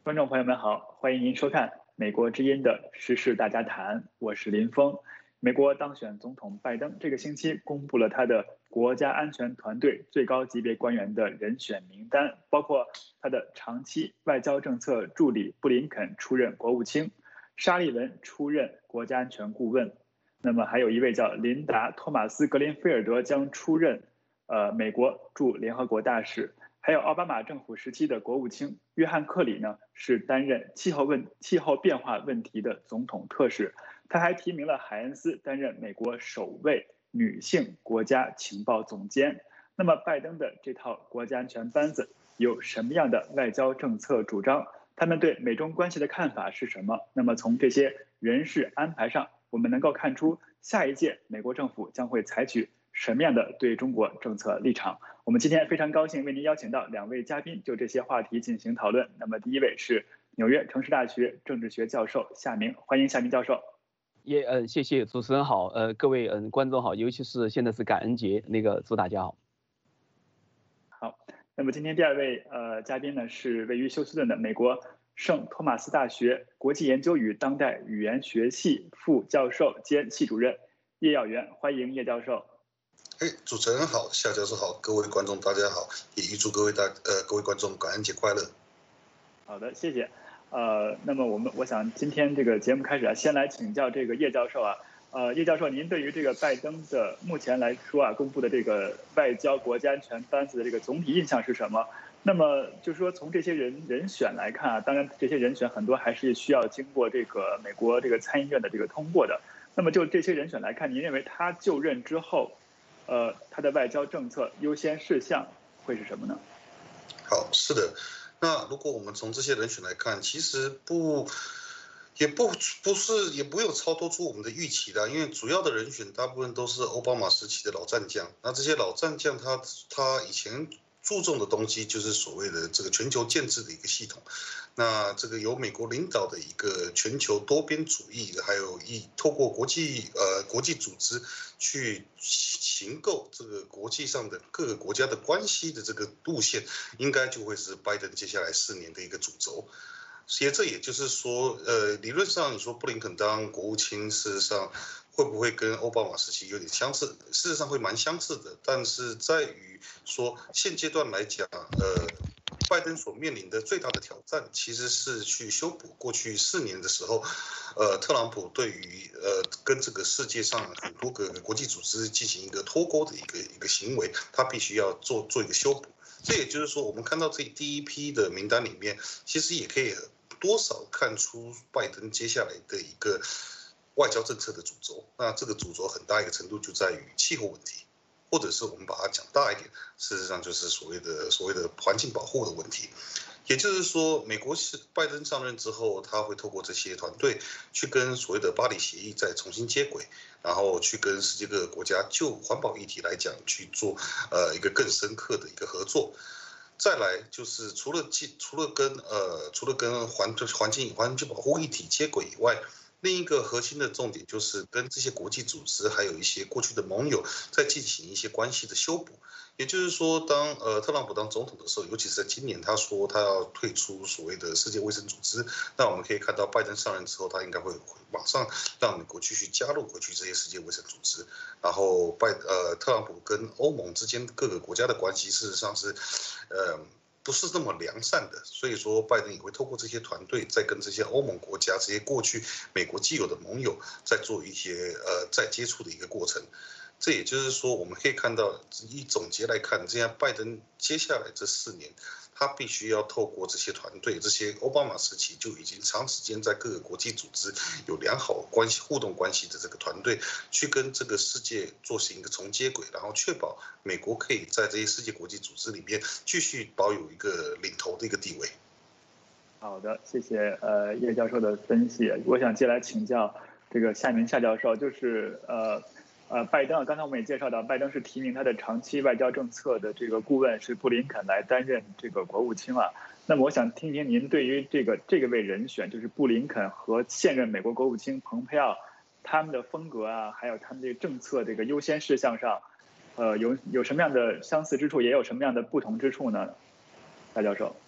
观众朋友们好，欢迎您收看美国之音的时事大家谈，我是林峰。美国当选总统拜登这个星期公布了他的国家安全团队最高级别官员的人选名单，包括他的长期外交政策助理布林肯出任国务卿，沙利文出任国家安全顾问，那么还有一位叫琳达·托马斯·格林菲尔德将出任美国驻联合国大使。还有奥巴马政府时期的国务卿约翰·克里呢，是担任气候变化问题的总统特使。他还提名了海恩斯担任美国首位女性国家情报总监。那么，拜登的这套国家安全班子有什么样的外交政策主张？他们对美中关系的看法是什么？那么，从这些人事安排上，我们能够看出下一届美国政府将会采取什么样的对中国政策立场？我们今天非常高兴为您邀请到两位嘉宾就这些话题进行讨论。那么第一位是纽约城市大学政治学教授夏明，欢迎夏明教授。 谢谢主持人好，各位观众好，尤其是现在是感恩节，祝大家好。 好，那么今天第二位嘉宾呢是位于休斯顿的美国圣托马斯大学国际研究与当代语言学系副教授兼系主任叶耀元，欢迎叶教授。 主持人好，夏教授好，各位观众大家好，也预祝各位观众感恩节快乐。 好的，谢谢。那么我想今天这个节目开始先来请教这个叶教授啊。叶教授，您对于这个拜登的目前来说啊公布的这个外交国家安全班子的这个总体印象是什么？那么就是说从这些人选来看啊，当然这些人选很多还是需要经过这个美国这个参议院的这个通过的。那么就这些人选来看，您认为他就任之后，他的外交政策优先事项会是什么呢？ 好，是的。那如果我们从这些人选来看，其实也不有超脱出我们的预期的，因为主要的人选大部分都是奥巴马时期的老战将。那这些老战将他以前注重的东西就是所谓的这个全球建制的一个系统。那这个由美国领导的一个全球多边主义，还有透过国际组织去形构这个国际上的各个国家的关系的这个路线，应该就会是拜登接下来4年的一个主轴。这也就是说，理论上你说布林肯当国务卿，事实上会不会跟奥巴马时期有点相似？事实上会蛮相似的，但是在于说现阶段来讲，拜登所面临的最大的挑战，其实是去修补过去4年的时候，特朗普对于跟这个世界上很多个国际组织进行一个脱钩的一个行为，他必须要做一个修补。这也就是说，我们看到这第一批的名单里面，其实也可以多少看出拜登接下来的一个外交政策的主轴。那这个主轴很大一个程度就在于气候问题。或者是我们把它讲大一点，事实上就是所谓的环境保护的问题。也就是说，美国是拜登上任之后，他会透过这些团队去跟所谓的巴黎协议再重新接轨，然后去跟世界各个国家就环保议题来讲去做一个更深刻的一个合作。再来就是除了跟环境保护议题接轨以外，另一个核心的重点就是跟这些国际组织还有一些过去的盟友在进行一些关系的修补。也就是说，当特朗普当总统的时候，尤其是在今年，他说他要退出所谓的世界卫生组织，那我们可以看到拜登上任之后，他应该会马上让美国继续加入回去这些世界卫生组织。然后特朗普跟欧盟之间各个国家的关系，事实上是不是那么良善的，所以说拜登也会透过这些团队，在跟这些欧盟国家、这些过去美国既有的盟友，在做一些再接触的一个过程。这也就是说，我们可以看到，以总结来看，这样拜登接下来这4年，他必须要透过这些团队，这些奥巴马时期就已经长时间在各个国际组织有良好互动关系的这个团队，去跟这个世界做行一个重接轨，然后确保美国可以在这些世界国际组织里面继续保有一个领头的一个地位。 好的，谢谢叶教授的分析。我想接下来请教这个夏教授，就是拜登啊，刚才我们也介绍到，拜登是提名他的长期外交政策的这个顾问是布林肯来担任这个国务卿啊。那么我想听听您对于这个位人选，就是布林肯和现任美国国务卿蓬佩奥他们的风格啊，还有他们这个政策这个优先事项上，有什么样的相似之处，也有什么样的不同之处呢？夏教授。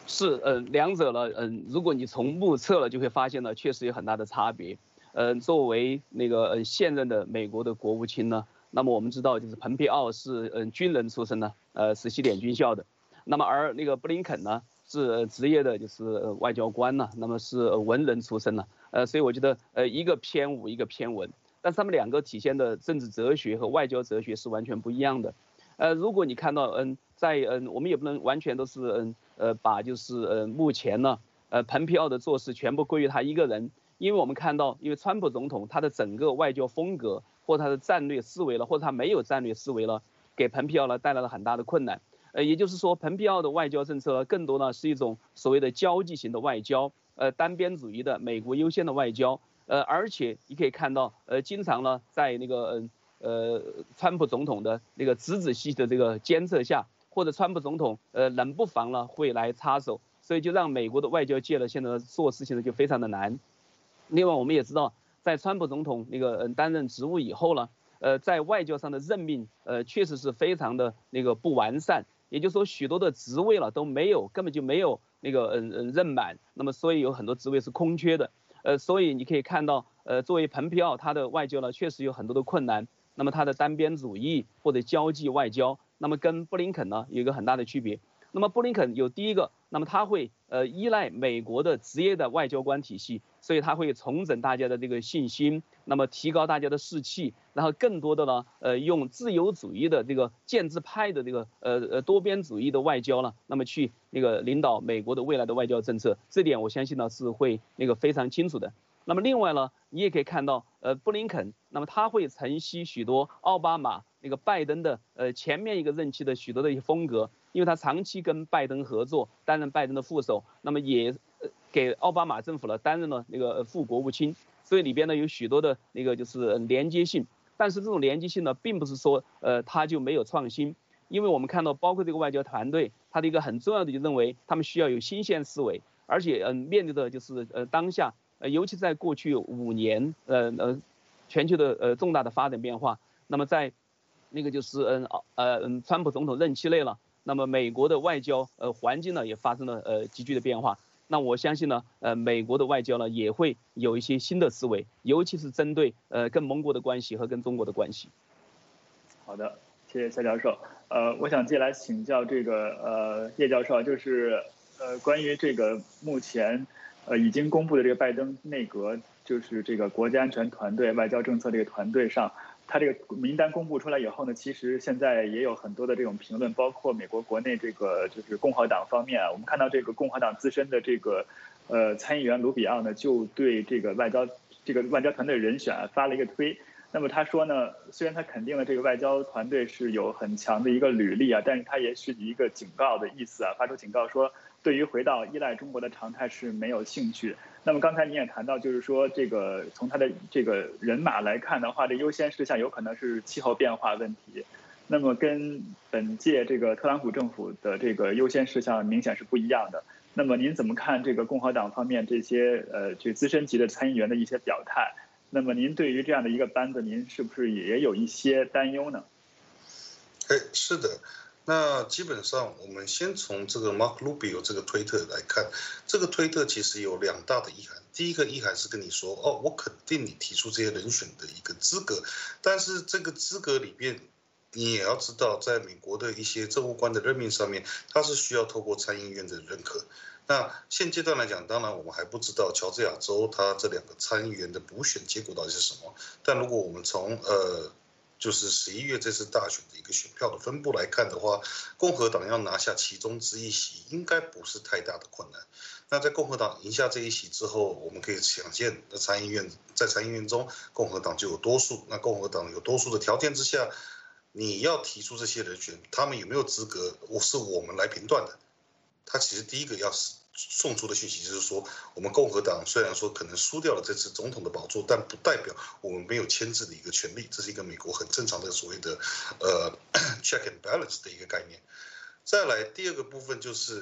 是，两者呢，如果你从目测了，就会发现呢，确实有很大的差别。作为那个现任的美国的国务卿呢，那么我们知道，就是蓬佩奥是军人出身的，是西点军校的。那么而那个布林肯呢，是职业的，就是外交官呢，那么是文人出身的。所以我觉得一个偏武，一个偏文，但是他们两个体现的政治哲学和外交哲学是完全不一样的。如果你看到在我们也不能完全都是把就是目前呢蓬佩奥的做事全部归于他一个人，因为我们看到，因为川普总统他的整个外交风格或他的战略思维了，或者他没有战略思维了，给蓬佩奥呢带来了很大的困难。也就是说，蓬佩奥的外交政策更多呢是一种所谓的交际型的外交，单边主义的美国优先的外交，而且你可以看到，经常呢在那个川普总统的那个仔仔细的这个监测下，或者川普总统冷不防呢会来插手，所以就让美国的外交界呢现在做事情呢就非常的难。另外我们也知道，在川普总统那个担任职务以后呢，在外交上的任命确实是非常的那个不完善，也就是说许多的职位了都没有，根本就没有那个任满，那么所以有很多职位是空缺的。所以你可以看到，作为蓬佩奥他的外交呢确实有很多的困难。那么他的单边主义或者交际外交，那么跟布林肯呢有一个很大的区别。那么布林肯有第一个，那么他会依赖美国的职业的外交官体系，所以他会重整大家的这个信心，那么提高大家的士气，然后更多的呢用自由主义的这个建制派的这个多边主义的外交呢，那么去那个领导美国的未来的外交政策，这点我相信呢是会那个非常清楚的。那么另外呢，你也可以看到，布林肯，那么他会承袭许多奥巴马那个拜登的前面一个任期的许多的一些风格，因为他长期跟拜登合作，担任拜登的副手，那么也给奥巴马政府呢担任了那个副国务卿，所以里边呢有许多的那个就是连接性，但是这种连接性呢，并不是说他就没有创新，因为我们看到包括这个外交团队，他的一个很重要的就认为他们需要有新鲜思维，而且面对的就是当下。尤其在过去5年，全球的重大的发展变化，那么在那个就是川普总统任期内了，那么美国的外交环境呢也发生了急剧的变化。那我相信呢，美国的外交呢也会有一些新的思维，尤其是针对跟盟国的关系和跟中国的关系。 好的，谢谢夏教授。我想接下来请教这个叶教授，就是关于这个目前。已经公布的这个拜登内阁，就是这个国家安全团队、外交政策这个团队上，他这个名单公布出来以后呢，其实现在也有很多的这种评论，包括美国国内这个就是共和党方面啊，我们看到这个共和党资深的这个参议员卢比奥呢，就对这个外交团队人选发了一个推。那么他说呢，虽然他肯定了这个外交团队是有很强的一个履历啊，但是他也是一个警告的意思啊，发出警告说。对于回到依赖中国的常态是没有兴趣。那么刚才你也谈到，就是说这个从他的这个人马来看的话，这优先事项有可能是气候变化问题。那么跟本届这个特朗普政府的这个优先事项明显是不一样的。那么您怎么看这个共和党方面这些这资深级的参议员的一些表态？那么您对于这样的一个班子，您是不是也有一些担忧呢？ 是的。那基本上，我们先从这个 Mark Rubio 这个推特来看，这个推特其实有2大的意涵。第一个意涵是跟你说，我肯定你提出这些人选的一个资格，但是这个资格里边，你也要知道，在美国的一些政务官的任命上面，它是需要透过参议院的认可。那现阶段来讲，当然我们还不知道乔治亚州它这2个参议员的补选结果到底是什么。但如果我们从就是11月这次大选的一个选票的分布来看的话，共和党要拿下其中之1席，应该不是太大的困难。那在共和党赢下这1席之后，我们可以想见，在参议院中，共和党就有多数。那共和党有多数的条件之下，你要提出这些人选，他们有没有资格，是我们来评断的。他其实第一个要送出的讯息就是说，我们共和党虽然说可能输掉了这次总统的宝座，但不代表我们没有牵制的一个权利，这是一个美国很正常的所谓的check and balance 的一个概念。再来第2个部分就是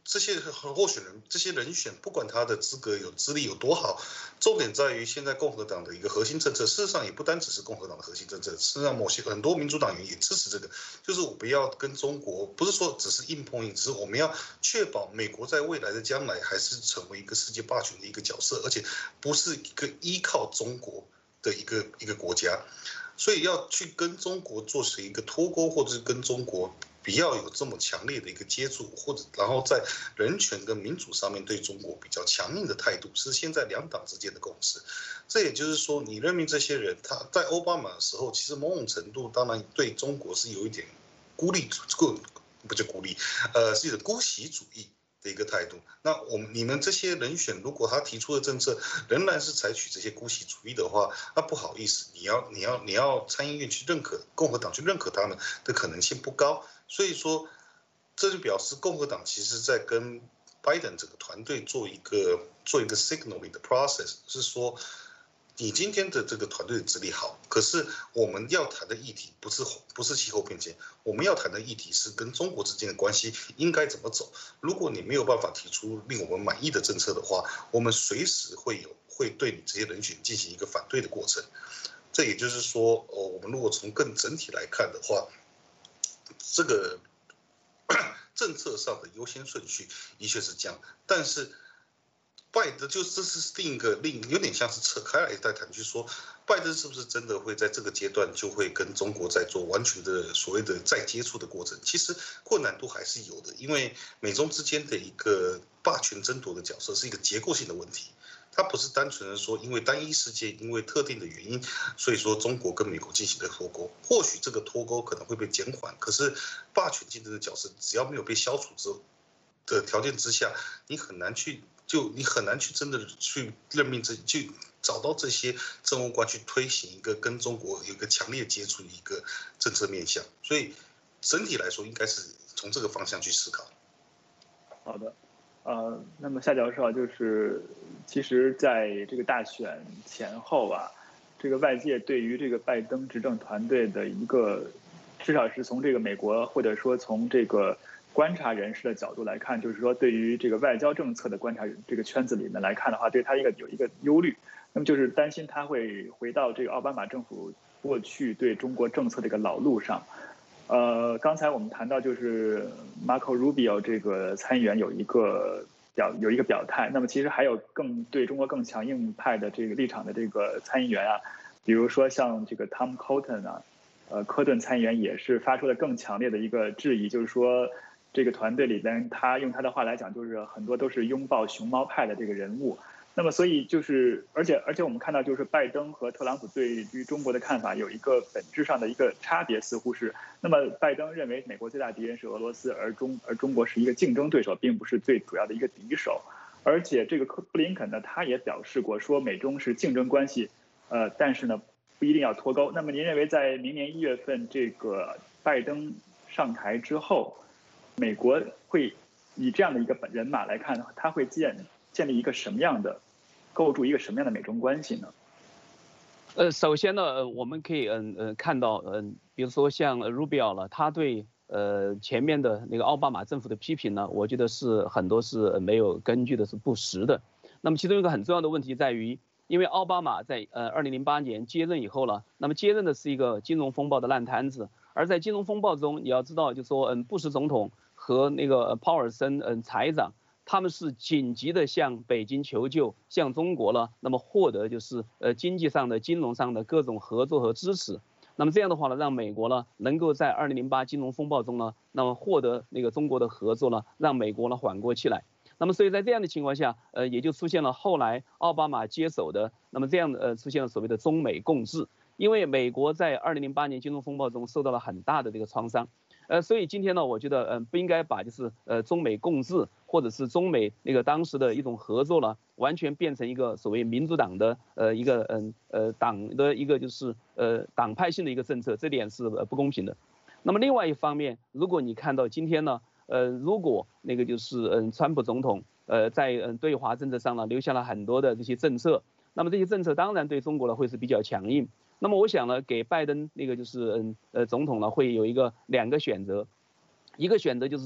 这些候选人、这些人选，不管他的资历有多好，重点在于现在共和党的一个核心政策。事实上，也不单只是共和党的核心政策，事实上很多民主党员也支持这个，就是我不要跟中国，不是说只是硬碰硬，只是我们要确保美国在未来的将来还是成为一个世界霸权的一个角色，而且不是一个依靠中国的一个国家，所以要去跟中国做成一个脱钩，或者是跟中国不要有这么强烈的一个接触，或者然后在人权跟民主上面对中国比较强硬的态度，是现在两党之间的共识。这也就是说，你任命这些人，他在奥巴马的时候，其实某种程度当然对中国是有一点不叫孤立，是一种姑息主义的一个态度。那你们这些人选，如果他提出的政策仍然是采取这些姑息主义的话，那不好意思，你要参议院去认可共和党去认可他们的可能性不高。所以说，这就表示共和党其实在跟拜登这个团队做一个 signaling 的 process， 是说你今天的这个团队的资历好，可是我们要谈的议题不是气候变迁，我们要谈的议题是跟中国之间的关系应该怎么走。如果你没有办法提出令我们满意的政策的话，我们随时会对你这些人选进行一个反对的过程。这也就是说，我们如果从更整体来看的话，这个政策上的优先顺序的确是这样，但是拜登这是有点像是扯开来再谈，就是说拜登是不是真的会在这个阶段就会跟中国在做完全的所谓的再接触的过程？其实困难度还是有的，因为美中之间的一个霸权争夺的角色是一个结构性的问题。它不是单纯的说因为单一事件，因为特定的原因，所以说中国跟美国进行的脱钩。或许这个脱钩可能会被减缓，可是霸权竞争的角色只要没有被消除的条件之下，你很难去真的去任命去找到这些政务官去推行一个跟中国有一个强烈接触的一个政策面向。所以整体来说，应该是从这个方向去思考。 好的。那么夏教授就是，其实在这个大选前后啊，这个外界对于这个拜登执政团队的一个，至少是从这个美国或者说从这个观察人士的角度来看，就是说对于这个外交政策的观察这个圈子里面来看的话，对他有一个忧虑，那么就是担心他会回到这个奥巴马政府过去对中国政策的一个老路上。刚才我们谈到就是 Marco Rubio 这个参议员有一个表态，那么其实还有对中国更强硬派的这个立场的这个参议员啊，比如说像这个 Tom Cotton 啊，科顿参议员也是发出了更强烈的一个质疑，就是说这个团队里边，他用他的话来讲，就是很多都是拥抱熊猫派的这个人物。那么，所以就是，而且我们看到，就是拜登和特朗普对于中国的看法有一个本质上的一个差别，似乎是，那么拜登认为美国最大敌人是俄罗斯，而中国是一个竞争对手，并不是最主要的一个敌手。而且这个布林肯呢，他也表示过说美中是竞争关系，但是呢不一定要脱钩。那么您认为在明年1月份这个拜登上台之后，美国会以这样的一个人马来看，他会建立一个什么样的，构筑一个什么样的美中关系呢？ 首先呢，我们可以看到比如说像 Rubio 了，他对前面的那个奥巴马政府的批评呢，我觉得是很多是没有根据的，是不实的。那么其中一个很重要的问题在于，因为奥巴马在2008年接任以后了，那么接任的是一个金融风暴的烂摊子，而在金融风暴中，你要知道，就是说布什总统和那个鲍尔森财长，他们是紧急的向北京求救，向中国了，那么获得就是经济上的、金融上的各种合作和支持。那么这样的话呢，让美国呢能够在2008金融风暴中呢，那么获得那个中国的合作呢，让美国呢缓过气来。那么所以在这样的情况下，也就出现了后来奥巴马接手的，那么这样出现了所谓的中美共治。因为美国在2008年金融风暴中受到了很大的这个创伤。所以今天呢，我觉得不应该把就是中美共治或者是中美那个当时的一种合作呢，完全变成一个所谓民主党的一个党的一个就是党派性的一个政策，这点是不公平的。那么另外一方面，如果你看到今天呢，如果那个就是川普总统在对华政策上呢留下了很多的这些政策，那么这些政策当然对中国呢会是比较强硬。那么我想呢，给拜登那个就是总统呢会有2个选择，一个选择就是说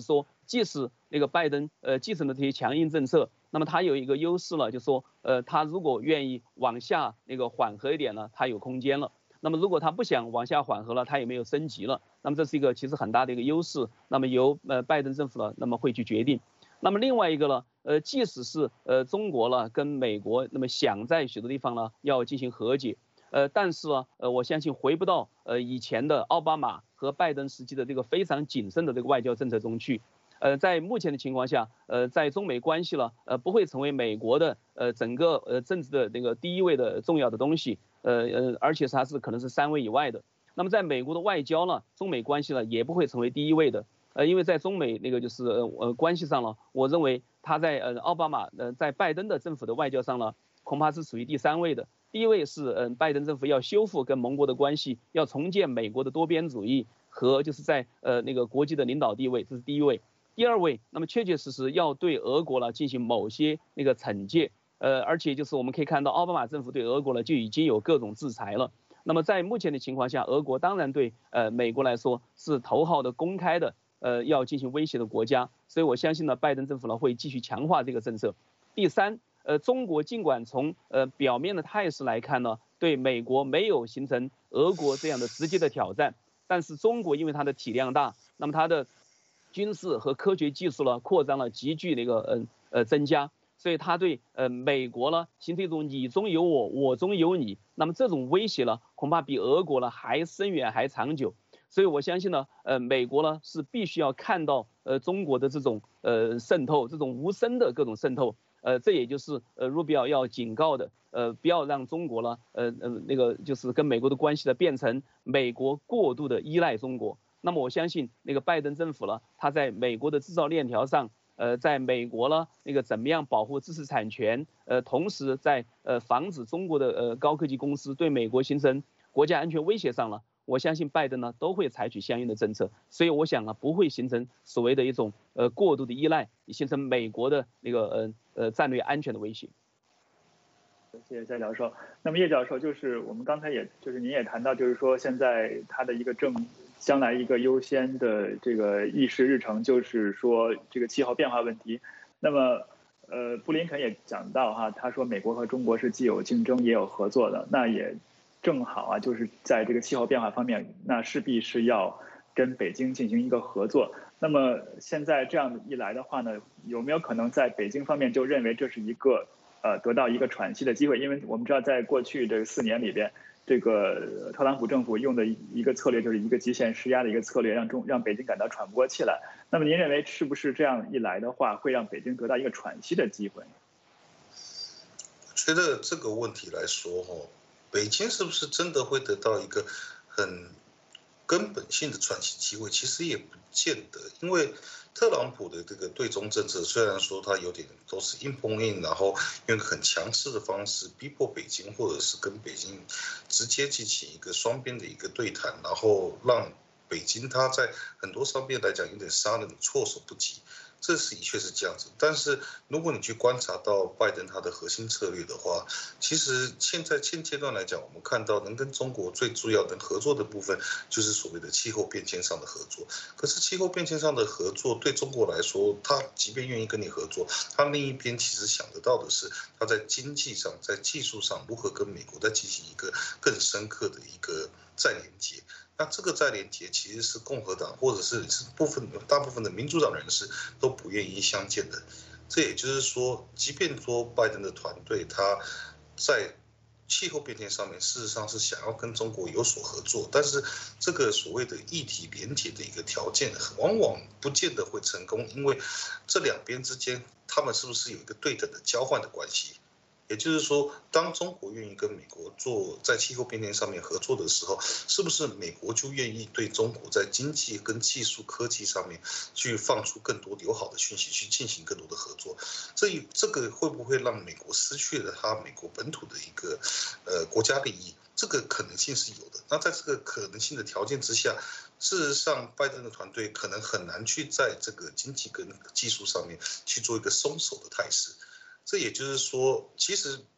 即使那个拜登继承了这些强硬政策，那么他有一个优势了，就是说他如果愿意往下那个缓和一点呢，他有空间了。那么如果他不想往下缓和了，他也没有升级了，那么这是一个其实很大的一个优势。那么由拜登政府呢，那么会去决定。那么另外一个呢，即使是中国呢跟美国那么想在许多地方呢要进行和解，但是呢我相信回不到以前的奥巴马和拜登时期的这个非常谨慎的这个外交政策中去。在目前的情况下，在中美关系呢，不会成为美国的整个政治的那个第一位的重要的东西，而且它是可能是3位以外的。那么在美国的外交呢，中美关系呢也不会成为第一位的，因为在中美那个就是关系上呢，我认为他在奥巴马在拜登的政府的外交上呢，恐怕是属于第3位的。第一位是拜登政府要修复跟盟国的关系，要重建美国的多边主义和就是在那个国际的领导地位，这是第一位。第2位，那么确确实实要对俄国呢进行某些那个惩戒，而且就是我们可以看到奥巴马政府对俄国呢就已经有各种制裁了。那么在目前的情况下，俄国当然对美国来说是头号的公开的要进行威胁的国家，所以我相信呢拜登政府呢会继续强化这个政策。第3，中国尽管从表面的态势来看呢，对美国没有形成俄国这样的直接的挑战，但是中国因为它的体量大，那么它的军事和科学技术呢扩张了急剧的一个增加，所以它对美国呢形成一种你中有我，我中有你，那么这种威胁呢恐怕比俄国呢还深远还长久。所以我相信呢，美国呢是必须要看到中国的这种渗透，这种无声的各种渗透，这也就是Rubio要警告的，不要让中国呢那个就是跟美国的关系呢变成美国过度的依赖中国。那么我相信那个拜登政府呢，他在美国的制造链条上，在美国呢那个怎么样保护知识产权，同时在防止中国的高科技公司对美国形成国家安全威胁上呢，我相信拜登呢都会采取相应的政策，所以我想呢不会形成所谓的一种过度的依赖，形成美国的那个战略安全的威胁。 谢谢夏教授。那么叶教授，就是我们刚才就是您也谈到，就是说现在他的一个将来一个优先的这个议事日程，就是说这个气候变化问题。那么布林肯也讲到哈，他说美国和中国是既有竞争也有合作的，那也正好啊，就是在这个气候变化方面，那势必是要跟北京进行一个合作。那么现在这样一来的话呢，有没有可能在北京方面就认为这是一个得到一个喘息的机会？因为我们知道在过去这4年里边，这个特朗普政府用的一个策略就是一个极限施压的一个策略，让北京感到喘不过气来。那么您认为是不是这样一来的话，会让北京得到一个喘息的机会？ 我觉得这个问题来说，北京是不是真的会得到一个很根本性的喘息机会？其实也不见得，因为特朗普的这个对中政策，虽然说他有点都是硬碰硬，然后用很强势的方式逼迫北京，或者是跟北京直接进行一个双边的一个对谈，然后让北京他在很多方面来讲有点杀人措手不及。这是的确是这样子，但是如果你去观察到拜登他的核心策略的话，其实现阶段来讲，我们看到能跟中国最主要能合作的部分，就是所谓的气候变迁上的合作。可是气候变迁上的合作对中国来说，他即便愿意跟你合作，他另一边其实想得到的是，他在经济上、在技术上如何跟美国再进行一个更深刻的一个再连接。那这个再连结其实是共和党或者是大部分的民主党人士都不愿意相见的。这也就是说，即便说拜登的团队他在气候变迁上面事实上是想要跟中国有所合作，但是这个所谓的议题连结的一个条件往往不见得会成功，因为这两边之间他们是不是有一个对等的交换的关系？也就是说，当中国愿意跟美国在气候变迁上面合作的时候，是不是美国就愿意对中国在经济跟技术科技上面去放出更多友好的讯息，去进行更多的合作？这个会不会让美国失去了它美国本土的一个国家利益？这个可能性是有的。那在这个可能性的条件之下，事实上拜登的团队可能很难去在这个经济跟技术上面去做一个松手的态势。这也就是说，其实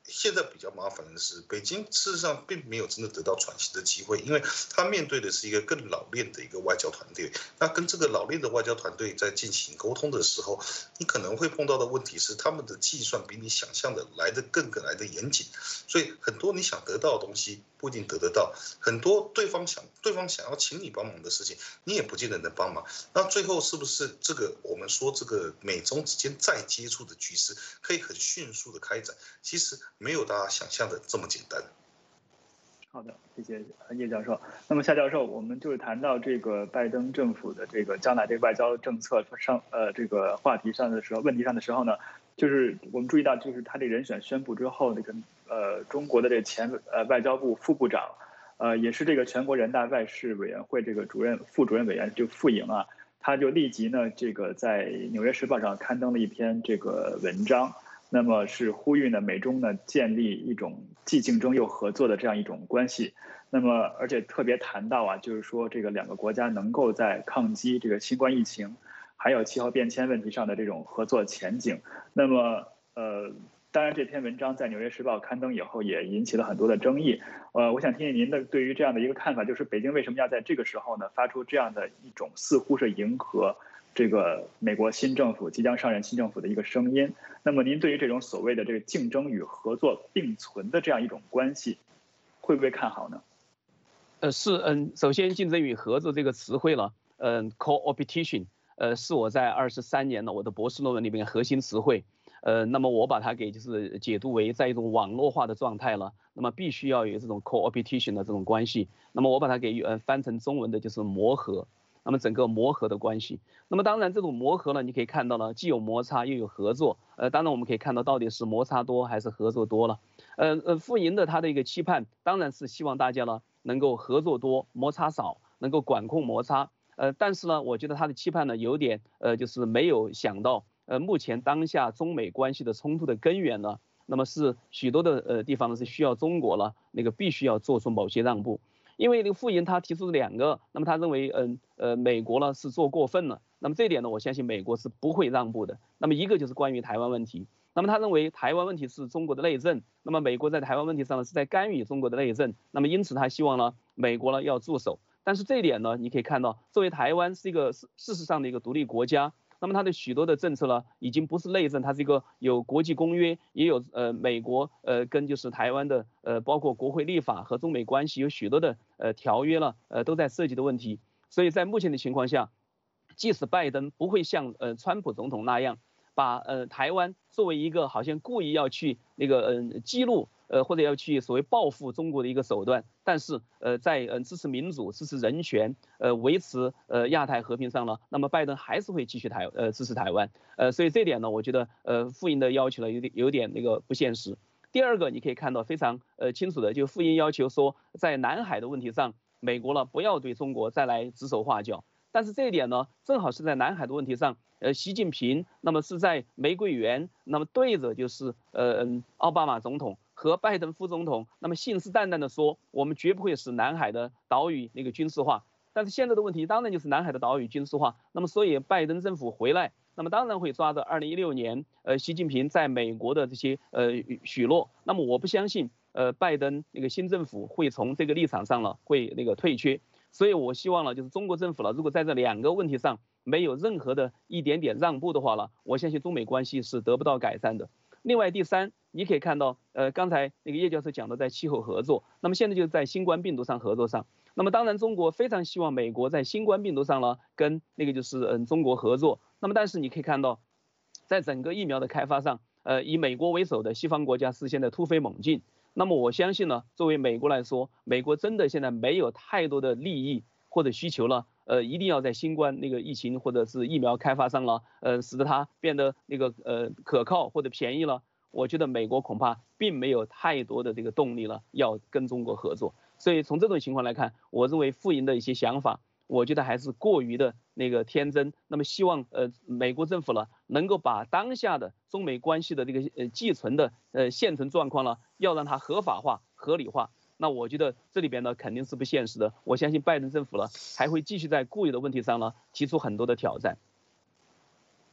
现在比较麻烦的是，北京事实上并没有真的得到喘息的机会，因为他面对的是一个更老练的一个外交团队。那跟这个老练的外交团队在进行沟通的时候，你可能会碰到的问题是，他们的计算比你想象的来得更来得严谨，所以很多你想得到的东西不一定得到，很多对方想要请你帮忙的事情，你也不见得能帮忙。那最后是不是这个我们说这个美中之间再接触的局势可以很迅速的开展？其实没有大家想象的这么简单。 好的，谢谢叶教授。那么夏教授，我们就是谈到这个拜登政府的这个将来这个外交政策上，这个话题上的时候，问题上的时候呢，就是我们注意到，就是他这人选宣布之后，那个中国的这前外交部副部长，也是这个全国人大外事委员会这个副主任委员就傅莹啊，他就立即呢这个在《纽约时报》上刊登了一篇这个文章。那么是呼吁呢美中呢建立一种既竞争又合作的这样一种关系。那么而且特别谈到啊，就是说这个两个国家能够在抗击这个新冠疫情，还有气候变迁问题上的这种合作前景。那么当然这篇文章在《纽约时报》刊登以后也引起了很多的争议。我想听听您的对于这样的一个看法，就是北京为什么要在这个时候呢发出这样的一种似乎是迎合这个美国新政府即将上任新政府的一个声音？那么您对于这种所谓的这个竞争与合作并存的这样一种关系，会不会看好呢？ 首先竞争与合作这个词汇了，coopetition，是我在23年的我的博士论文里面核心词汇。那么我把它给就是解读为在一种网络化的状态了，那么必须要有这种 coopetition 的这种关系。那么我把它给翻成中文的就是磨合。那么整个磨合的关系，那么当然这种磨合呢，你可以看到呢，既有摩擦又有合作。当然我们可以看到到底是摩擦多还是合作多了。傅莹的他的一个期盼，当然是希望大家呢能够合作多，摩擦少，能够管控摩擦。但是呢，我觉得他的期盼呢有点就是没有想到，目前当下中美关系的冲突的根源呢，那么是许多的地方呢是需要中国了那个必须要做出某些让步。因为那个傅莹他提出2个，那么他认为美国呢是做过分了，那么这一点呢我相信美国是不会让步的。那么一个就是关于台湾问题，那么他认为台湾问题是中国的内政，那么美国在台湾问题上呢是在干预中国的内政，那么因此他希望呢美国呢要驻守。但是这一点呢你可以看到，作为台湾是一个事实上的一个独立国家，那么它的许多的政策呢，已经不是内政，它是一个有国际公约，也有美国跟就是台湾的包括国会立法和中美关系有许多的条约了都在涉及的问题。所以在目前的情况下，即使拜登不会像川普总统那样把台湾作为一个好像故意要去那个激怒或者要去所谓报复中国的一个手段，但是在支持民主、支持人权、维持亚太和平上呢，那么拜登还是会继续支持台湾。所以这点呢，我觉得傅莹的要求呢有点那个不现实。第二个你可以看到非常清楚的，就傅莹要求说，在南海的问题上，美国呢不要对中国再来指手画脚。但是这一点呢，正好是在南海的问题上，习近平那么是在玫瑰园，那么对着就是奥巴马总统和拜登副总统，那么信誓旦旦的说，我们绝不会使南海的岛屿那个军事化。但是现在的问题当然就是南海的岛屿军事化，那么所以拜登政府回来，那么当然会抓着2016年习近平在美国的这些许诺。那么我不相信拜登那个新政府会从这个立场上了会那个退却。所以我希望呢，就是中国政府呢，如果在这2个问题上没有任何的一点点让步的话呢，我相信中美关系是得不到改善的。另外第3，你可以看到，刚才那个叶教授讲的在气候合作，那么现在就是在新冠病毒上合作上。那么当然中国非常希望美国在新冠病毒上呢，跟那个就是中国合作。那么但是你可以看到，在整个疫苗的开发上，以美国为首的西方国家是现在突飞猛进。那么我相信呢，作为美国来说，美国真的现在没有太多的利益或者需求了，一定要在新冠那个疫情或者是疫苗开发上了，使得它变得那个可靠或者便宜了。我觉得美国恐怕并没有太多的这个动力了，要跟中国合作。所以从这种情况来看，我认为傅莹的一些想法，我觉得还是过于的那个天真。那么希望美国政府呢，能够把当下的中美关系的这个既存的现存状况呢，要让它合法化、合理化。那我觉得这里边呢肯定是不现实的。我相信拜登政府呢还会继续在固有的问题上呢提出很多的挑战。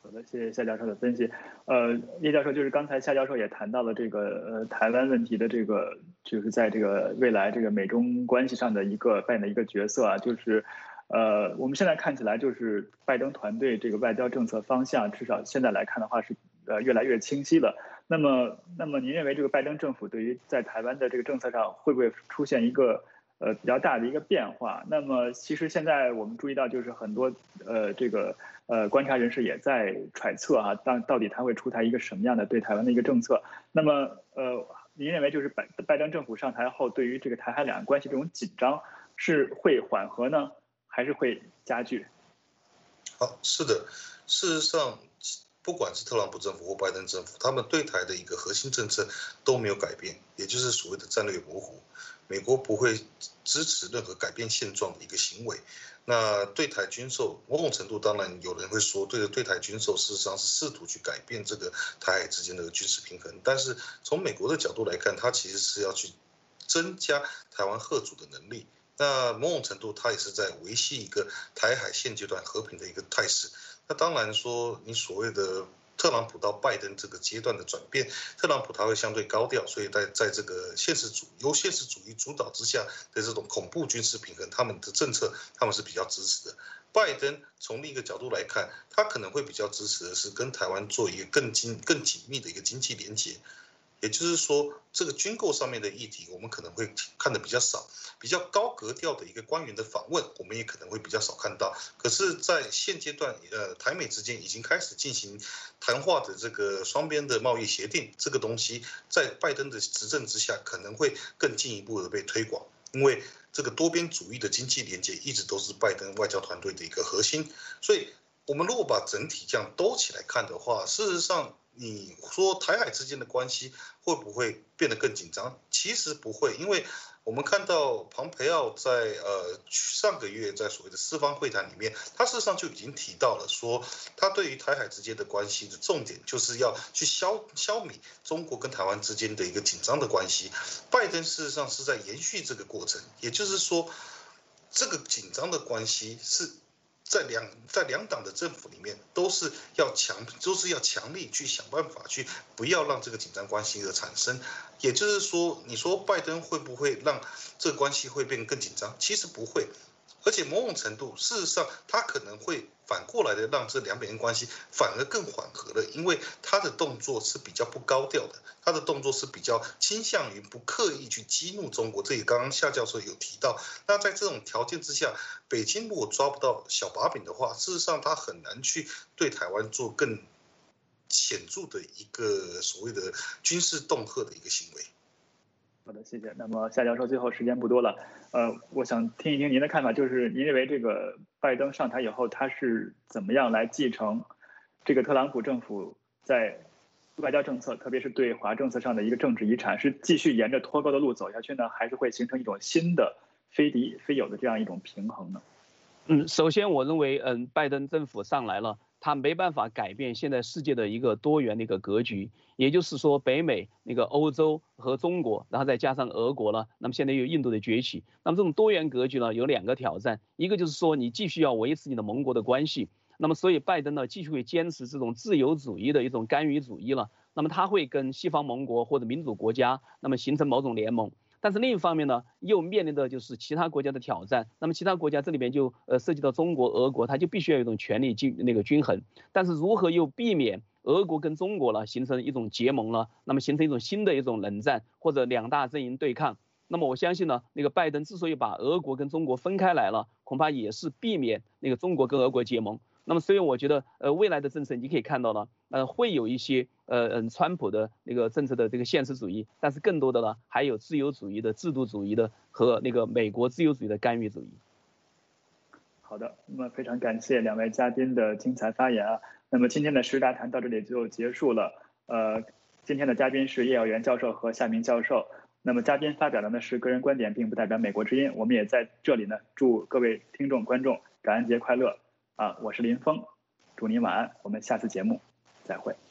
好的，谢谢夏教授的分析。叶教授就是刚才夏教授也谈到了这个台湾问题的这个，就是在这个未来这个美中关系上的扮演的一个角色啊，就是我们现在看起来就是拜登团队这个外交政策方向，至少现在来看的话是越来越清晰了。那么您认为这个拜登政府对于在台湾的这个政策上会不会出现一个比较大的一个变化？那么其实现在我们注意到就是很多观察人士也在揣测啊，到底他会出台一个什么样的对台湾的一个政策？那么您认为就是拜登政府上台后，对于这个台海两岸关系这种紧张是会缓和呢，还是会加剧？ 好，是的，事实上，不管是特朗普政府或拜登政府，他们对台的一个核心政策都没有改变，也就是所谓的战略模糊。美国不会支持任何改变现状的一个行为。那对台军售，某种程度当然有人会说，对台军售事实上是试图去改变这个台海之间的军事平衡。但是从美国的角度来看，它其实是要去增加台湾嚇阻的能力。那某种程度，它也是在维系一个台海现阶段和平的一个态势。那当然说，你所谓的特朗普到拜登这个阶段的转变，特朗普他会相对高调，所以在这个由现实主义主导之下的这种恐怖军事平衡，他们的政策他们是比较支持的。拜登从另一个角度来看，他可能会比较支持的是跟台湾做一个更紧密的一个经济连结。也就是说，这个军购上面的议题，我们可能会看得比较少，比较高格调的一个官员的访问，我们也可能会比较少看到。可是，在现阶段，台美之间已经开始进行谈话的这个双边的贸易协定，这个东西在拜登的执政之下，可能会更进一步的被推广，因为这个多边主义的经济连结一直都是拜登外交团队的一个核心。所以，我们如果把整体这样兜起来看的话，事实上，你说台海之间的关系会不会变得更紧张？其实不会，因为我们看到庞培奥在上个月在所谓的四方会谈里面，他事实上就已经提到了说，他对于台海之间的关系的重点就是要去消弭中国跟台湾之间的一个紧张的关系。拜登事实上是在延续这个过程，也就是说，这个紧张的关系是在两党的政府里面都是要强力去想办法去不要让这个紧张关系的产生。也就是说，你说拜登会不会让这个关系会变得更紧张？其实不会。而且某种程度，事实上，他可能会反过来的让这两边关系反而更缓和了，因为他的动作是比较不高调的，他的动作是比较倾向于不刻意去激怒中国。这也刚刚夏教授有提到。那在这种条件之下，北京如果抓不到小把柄的话，事实上他很难去对台湾做更显著的一个所谓的军事恫吓的一个行为。 好的，谢谢。那么夏教授，最后时间不多了，我想听一听您的看法，就是您认为这个拜登上台以后，他是怎么样来继承这个特朗普政府在外交政策，特别是对华政策上的一个政治遗产，是继续沿着脱钩的路走下去呢，还是会形成一种新的非敌非友的这样一种平衡呢？ 首先我认为，拜登政府上来了，他没办法改变现在世界的一个多元的一个格局，也就是说，北美那个欧洲和中国，然后再加上俄国了，那么现在又有印度的崛起，那么这种多元格局呢，有两个挑战，一个就是说你继续要维持你的盟国的关系，那么所以拜登呢继续会坚持这种自由主义的一种干预主义了，那么他会跟西方盟国或者民主国家，那么形成某种联盟。但是另一方面呢，又面临的就是其他国家的挑战。那么其他国家这里边就涉及到中国、俄国，它就必须要有一种权力均衡。但是如何又避免俄国跟中国了形成一种结盟了，那么形成一种新的一种冷战或者两大阵营对抗？那么我相信呢，那个拜登之所以把俄国跟中国分开来了，恐怕也是避免那个中国跟俄国结盟。那么所以我觉得未来的政策你可以看到呢，会有一些川普的那个政策的这个现实主义，但是更多的呢还有自由主义的、制度主义的和那个美国自由主义的干预主义。 好的，那么非常感谢两位嘉宾的精彩发言啊。那么今天的时事大谈到这里就结束了。今天的嘉宾是叶耀元教授和夏明教授。那么嘉宾发表的呢是个人观点，并不代表美国之音。我们也在这里呢祝各位听众观众感恩节快乐。我是林峰，祝您晚安，我们下次节目再会。